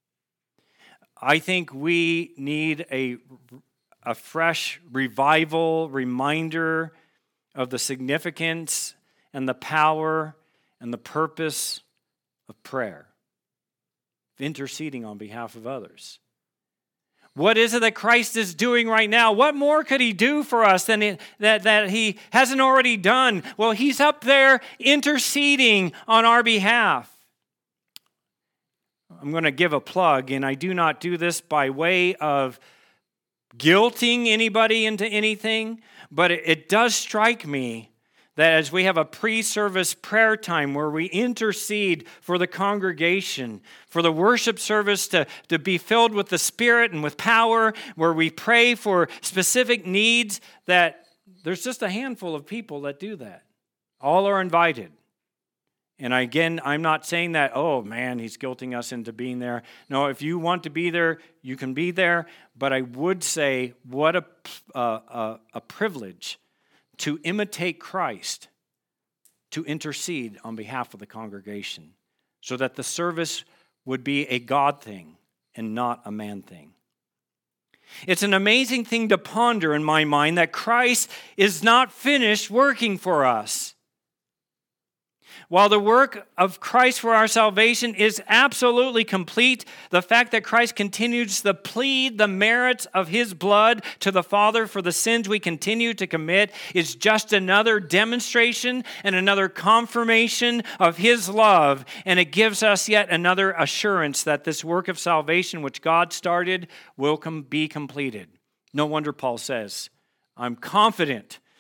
I think we need a, a fresh revival, reminder of the significance and the power and the purpose of prayer, of interceding on behalf of others. What is it that Christ is doing right now? What more could he do for us than it, that, that he hasn't already done? Well, he's up there interceding on our behalf. I'm going to give a plug, and I do not do this by way of guilting anybody into anything, but it, it does strike me that as we have a pre-service prayer time where we intercede for the congregation, for the worship service to, to be filled with the Spirit and with power, where we pray for specific needs, that there's just a handful of people that do that. All are invited. And again, I'm not saying that, oh man, he's guilting us into being there. No, if you want to be there, you can be there. But I would say, what a, a, a privilege to imitate Christ, to intercede on behalf of the congregation, so that the service would be a God thing and not a man thing. It's an amazing thing to ponder in my mind that Christ is not finished working for us. While the work of Christ for our salvation is absolutely complete, the fact that Christ continues to plead the merits of his blood to the Father for the sins we continue to commit is just another demonstration and another confirmation of his love. And it gives us yet another assurance that this work of salvation which God started will be completed. No wonder Paul says, I'm confident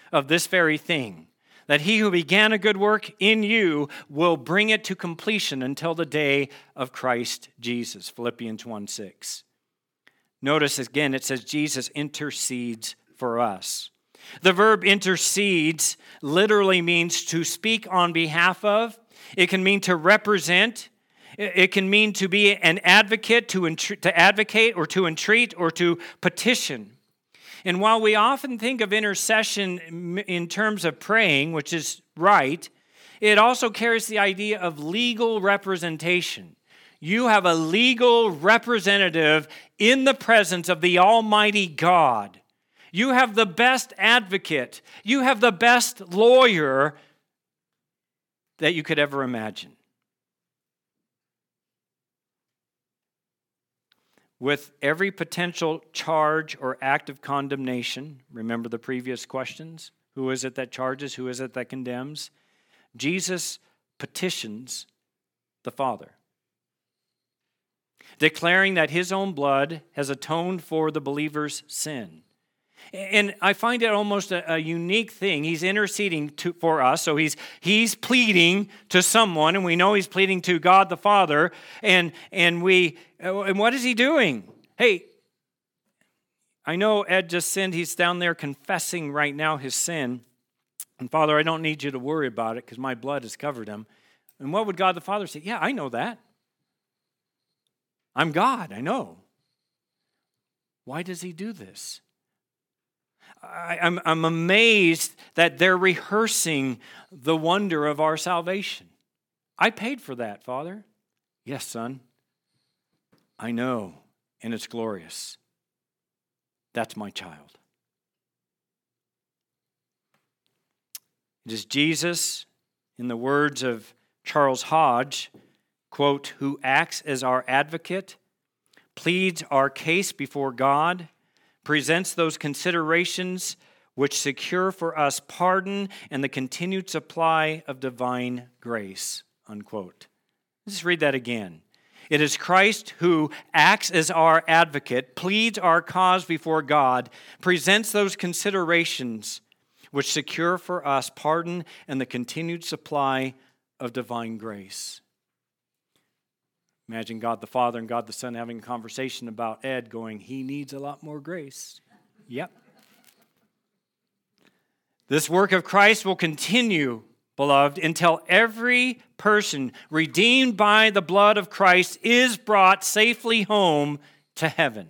of this very thing, that he who began a good work in you will bring it to completion until the day of Christ Jesus. Philippians one six. Notice again, it says Jesus intercedes for us. The verb intercedes literally means to speak on behalf of. It can mean to represent. It can mean to be an advocate, to, entreat, to advocate or to entreat or to petition. And while we often think of intercession in terms of praying, which is right, it also carries the idea of legal representation. You have a legal representative in the presence of the Almighty God. You have the best advocate. You have the best lawyer that you could ever imagine. With every potential charge or act of condemnation, remember the previous questions? Who is it that charges? Who is it that condemns? Jesus petitions the Father, declaring that his own blood has atoned for the believer's sin. And I find it almost a, a unique thing. He's interceding to, for us, so he's he's pleading to someone, and we know he's pleading to God the Father. And and we and what is he doing? Hey, I know Ed just sinned. He's down there confessing right now his sin. And Father, I don't need you to worry about it because my blood has covered him. And what would God the Father say? Yeah, I know that. I'm God, I know. Why does he do this? I, I'm, I'm amazed that they're rehearsing the wonder of our salvation. I paid for that, Father. Yes, son. I know, and it's glorious. That's my child. It is Jesus, in the words of Charles Hodge, quote, who acts as our advocate, pleads our case before God, presents those considerations which secure for us pardon and the continued supply of divine grace, unquote. Let's read that again. It is Christ who acts as our advocate, pleads our cause before God, presents those considerations which secure for us pardon and the continued supply of divine grace. Imagine God the Father and God the Son having a conversation about Ed going, he needs a lot more grace. Yep. This work of Christ will continue, beloved, until every person redeemed by the blood of Christ is brought safely home to heaven.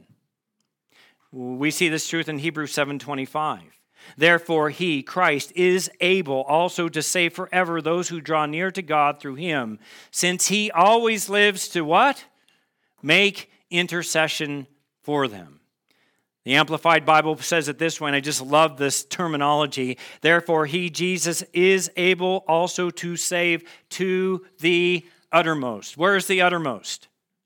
We see this truth in Hebrews seven twenty-five. Therefore, he, Christ, is able also to save forever those who draw near to God through him, since he always lives to what? Make intercession for them. The Amplified Bible says it this way, and I just love this terminology. Therefore, he, Jesus, is able also to save to the uttermost. Where is the uttermost?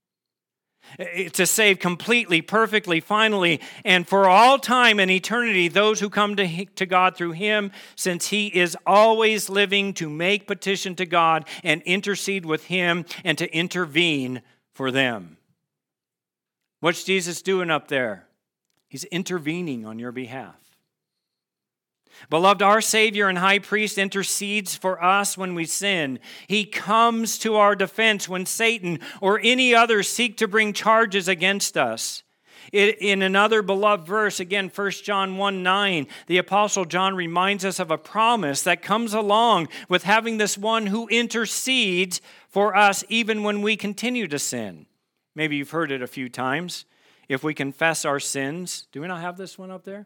To save completely, perfectly, finally, and for all time and eternity those who come to, to God through him, since he is always living to make petition to God and intercede with him and to intervene for them. What's Jesus doing up there? He's intervening on your behalf. Beloved, our Savior and High Priest intercedes for us when we sin. He comes to our defense when Satan or any other seek to bring charges against us. In another beloved verse, again, First John one nine, the Apostle John reminds us of a promise that comes along with having this one who intercedes for us even when we continue to sin. Maybe you've heard it a few times. If we confess our sins, do we not have this one up there?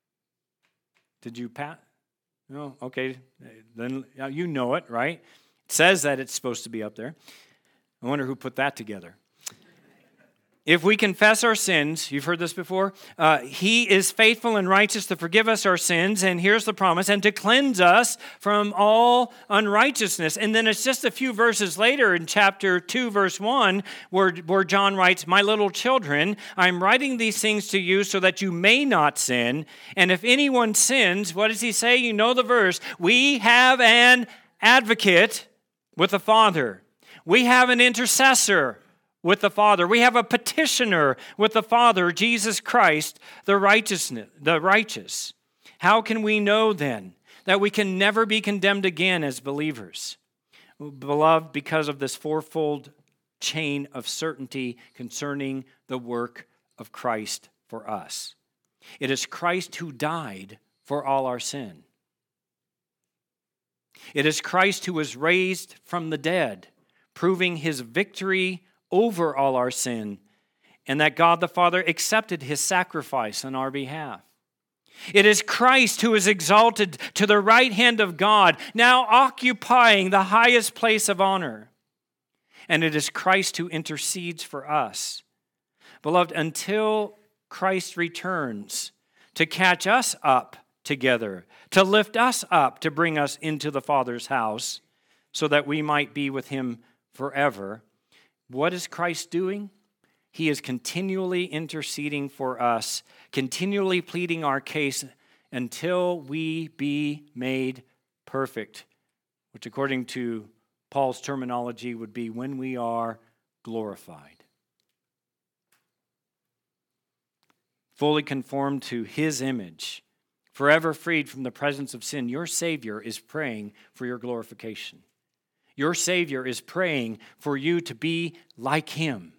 Did you pat? No? Okay. Then you know it, right? It says that it's supposed to be up there. I wonder who put that together. If we confess our sins, you've heard this before, uh, he is faithful and righteous to forgive us our sins, and here's the promise, and to cleanse us from all unrighteousness. And then it's just a few verses later in chapter two, verse one, where, where John writes, my little children, I'm writing these things to you so that you may not sin. And if anyone sins, what does he say? You know the verse. We have an advocate with the Father. We have an intercessor with the Father. We have a petitioner with the Father, Jesus Christ, the righteousness, the righteous. How can we know then that we can never be condemned again as believers? Beloved, because of this fourfold chain of certainty concerning the work of Christ for us. It is Christ who died for all our sin. It is Christ who was raised from the dead, proving his victory over all our sin, and that God the Father accepted his sacrifice on our behalf. It is Christ who is exalted to the right hand of God, now occupying the highest place of honor. And it is Christ who intercedes for us. Beloved, until Christ returns to catch us up together, to lift us up, to bring us into the Father's house, so that we might be with him forever, what is Christ doing? He is continually interceding for us, continually pleading our case until we be made perfect, which according to Paul's terminology would be when we are glorified. Fully conformed to his image, forever freed from the presence of sin, your Savior is praying for your glorification. Your Savior is praying for you to be like him.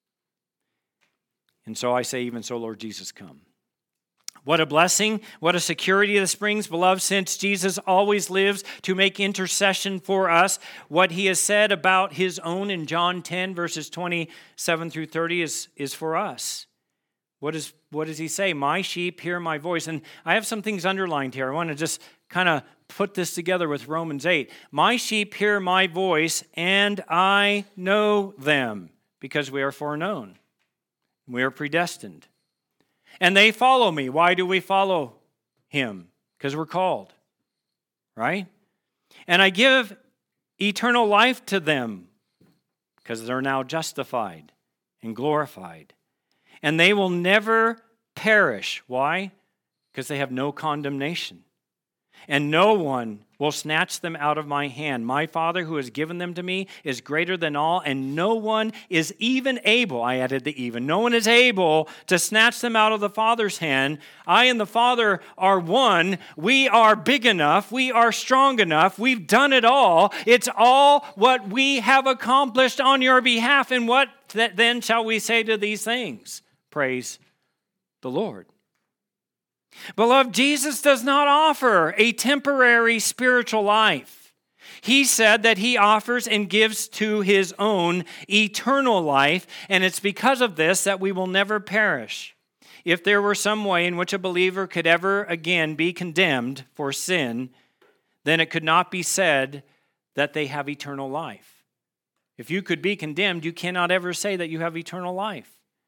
And so I say, even so, Lord Jesus, come. What a blessing, what a security this brings, beloved, since Jesus always lives to make intercession for us. What he has said about his own in John ten, verses twenty-seven through thirty is, is for us. What, is, what does he say? My sheep hear my voice. And I have some things underlined here. I want to just kind of put this together with Romans eight. My sheep hear my voice, and I know them, because we are foreknown. We are predestined. And they follow me. Why do we follow him? Because we're called, right? And I give eternal life to them because they're now justified and glorified. And they will never perish. Why? Because they have no condemnation. And no one will snatch them out of my hand. My Father who has given them to me is greater than all, and no one is even able, I added the even, no one is able to snatch them out of the Father's hand. I and the Father are one. We are big enough. We are strong enough. We've done it all. It's all what we have accomplished on your behalf. And what then shall we say to these things? Praise the Lord. Beloved, Jesus does not offer a temporary spiritual life. He said that he offers and gives to his own eternal life, and it's because of this that we will never perish. If there were some way in which a believer could ever again be condemned for sin, then it could not be said that they have eternal life. If you could be condemned, you cannot ever say that you have eternal life.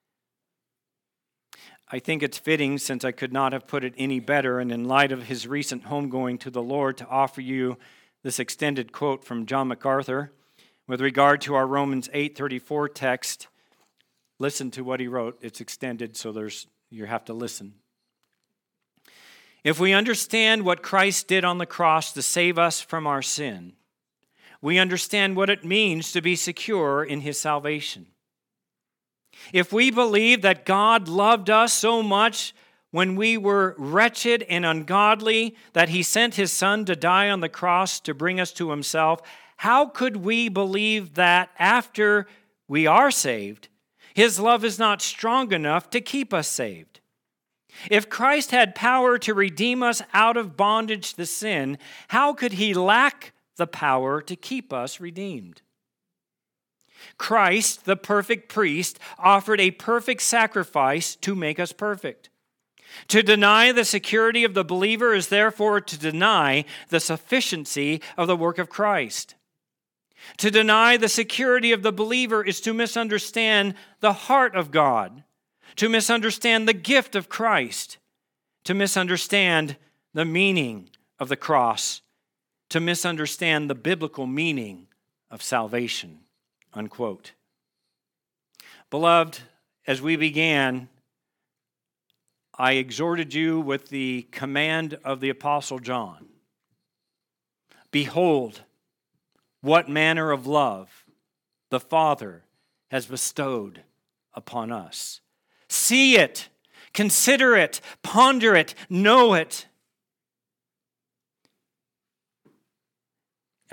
I think it's fitting, since I could not have put it any better, and in light of his recent homegoing to the Lord, to offer you this extended quote from John MacArthur with regard to our Romans eight thirty-four text. Listen to what he wrote. It's extended, so there's you have to listen. If we understand what Christ did on the cross to save us from our sin, we understand what it means to be secure in his salvation. If we believe that God loved us so much when we were wretched and ungodly that he sent his Son to die on the cross to bring us to himself, how could we believe that after we are saved, his love is not strong enough to keep us saved? If Christ had power to redeem us out of bondage to sin, how could he lack the power to keep us redeemed? Christ, the perfect priest, offered a perfect sacrifice to make us perfect. To deny the security of the believer is therefore to deny the sufficiency of the work of Christ. To deny the security of the believer is to misunderstand the heart of God, to misunderstand the gift of Christ, to misunderstand the meaning of the cross, to misunderstand the biblical meaning of salvation. Unquote. Beloved, as we began, I exhorted you with the command of the Apostle John. Behold, what manner of love the Father has bestowed upon us. See it, consider it, ponder it, know it.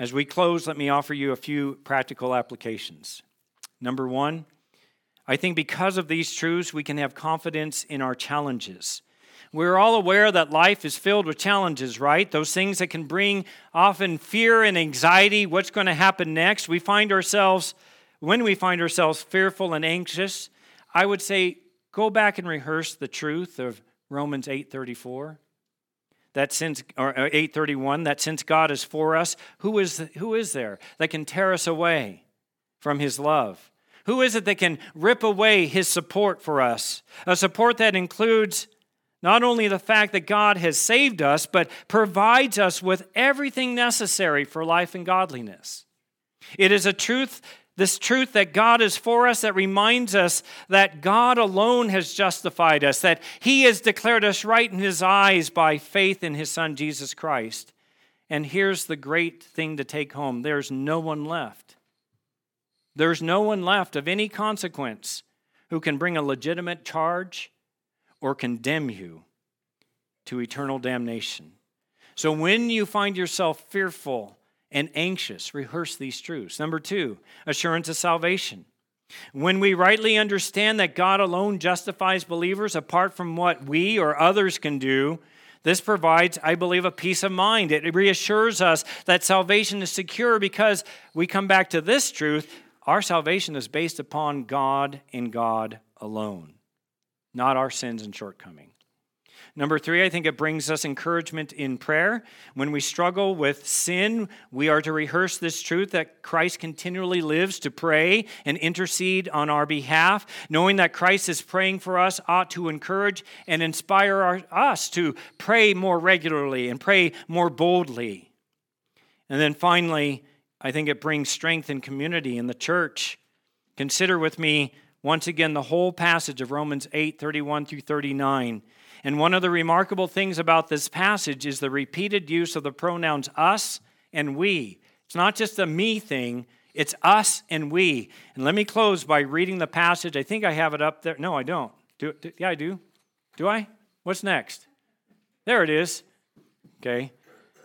As we close, let me offer you a few practical applications. Number one, I think because of these truths, we can have confidence in our challenges. We're all aware that life is filled with challenges, right? Those things that can bring often fear and anxiety, what's going to happen next. We find ourselves, when we find ourselves fearful and anxious, I would say go back and rehearse the truth of Romans eight thirty-four. That since, or eight thirty-one, that since God is for us, who is, who is there that can tear us away from his love? Who is it that can rip away his support for us? A support that includes not only the fact that God has saved us, but provides us with everything necessary for life and godliness. It is a truth, this truth that God is for us, that reminds us that God alone has justified us, that he has declared us right in his eyes by faith in his Son, Jesus Christ. And here's the great thing to take home. There's no one left. There's no one left of any consequence who can bring a legitimate charge or condemn you to eternal damnation. So when you find yourself fearful and anxious, rehearse these truths. Number two, assurance of salvation. When we rightly understand that God alone justifies believers apart from what we or others can do, this provides, I believe, a peace of mind. It reassures us that salvation is secure because we come back to this truth. Our salvation is based upon God and God alone, not our sins and shortcomings. Number three, I think it brings us encouragement in prayer. When we struggle with sin, we are to rehearse this truth that Christ continually lives to pray and intercede on our behalf. Knowing that Christ is praying for us ought to encourage and inspire our, us to pray more regularly and pray more boldly. And then finally, I think it brings strength and community in the church. Consider with me once again the whole passage of Romans eight, thirty-one through thirty-nine. And one of the remarkable things about this passage is the repeated use of the pronouns us and we. It's not just a me thing, it's us and we. And let me close by reading the passage. I think I have it up there. No, I don't. Do, do, yeah, I do. Do I? What's next? There it is. Okay.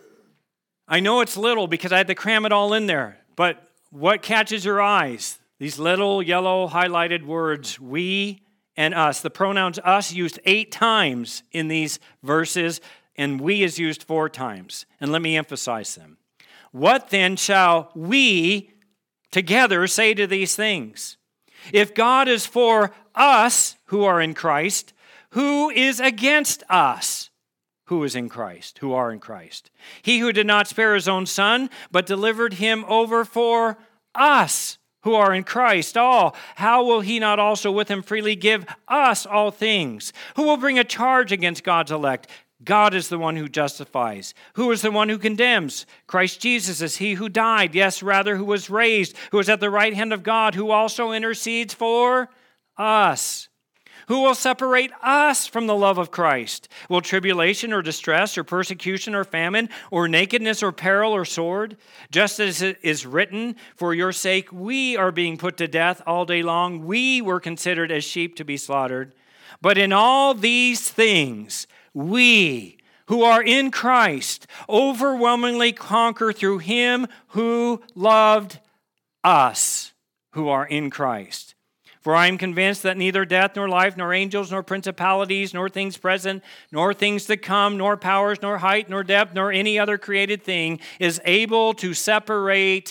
I know it's little because I had to cram it all in there. But what catches your eyes? These little yellow highlighted words, we and us. The pronouns us used eight times in these verses, and we is used four times. And let me emphasize them. What then shall we together say to these things? If God is for us who are in Christ, who is against us who is in Christ, who are in Christ? He who did not spare his own son, but delivered him over for us who are in Christ all, how will he not also with him freely give us all things? Who will bring a charge against God's elect? God is the one who justifies. Who is the one who condemns? Christ Jesus is he who died, yes, rather, who was raised, who is at the right hand of God, who also intercedes for us. Who will separate us from the love of Christ? Will tribulation or distress or persecution or famine or nakedness or peril or sword? Just as it is written, for your sake we are being put to death all day long. We were considered as sheep to be slaughtered. But in all these things, we who are in Christ overwhelmingly conquer through him who loved us, who are in Christ. For I am convinced that neither death, nor life, nor angels, nor principalities, nor things present, nor things to come, nor powers, nor height, nor depth, nor any other created thing is able to separate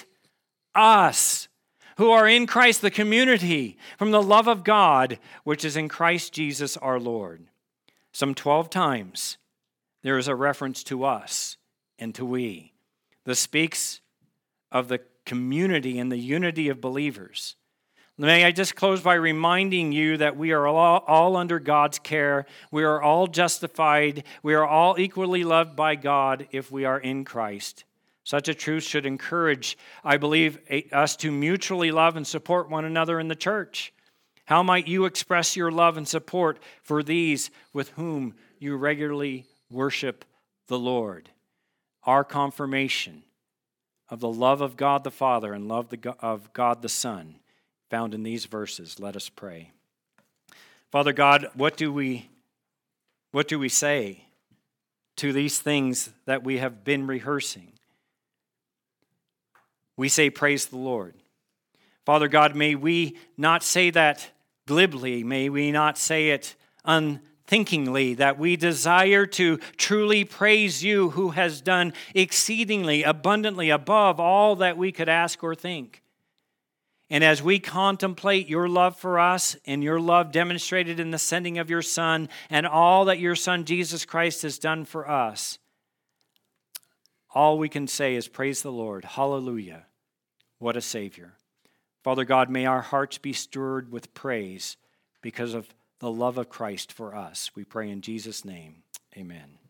us, who are in Christ, the community, from the love of God, which is in Christ Jesus our Lord. Some twelve times there is a reference to us and to we. This speaks of the community and the unity of believers. May I just close by reminding you that we are all, all under God's care. We are all justified. We are all equally loved by God if we are in Christ. Such a truth should encourage, I believe, us to mutually love and support one another in the church. How might you express your love and support for these with whom you regularly worship the Lord? Our confirmation of the love of God the Father and love of God the Son found in these verses. Let us pray. Father God, what do we what do we say to these things that we have been rehearsing? we say, praise the Lord. Father God, may we not say that glibly. May we not say it unthinkingly, that we desire to truly praise you who has done exceedingly abundantly above all that we could ask or think. And as we contemplate your love for us and your love demonstrated in the sending of your Son and all that your Son Jesus Christ has done for us, all we can say is praise the Lord. Hallelujah. What a Savior. Father God, may our hearts be stirred with praise because of the love of Christ for us. We pray in Jesus' name. Amen.